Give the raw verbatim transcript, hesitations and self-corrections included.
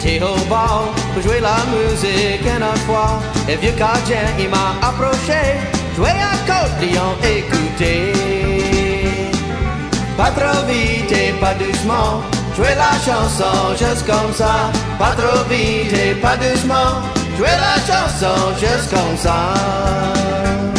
J'étais au bar pour jouer la musique une autre fois. Et vieux Cajun, il m'a approché, jouer accordéon, écouter. Pas trop vite et pas doucement, jouer la chanson juste comme ça. Pas trop vite et pas doucement, jouer la chanson juste comme ça.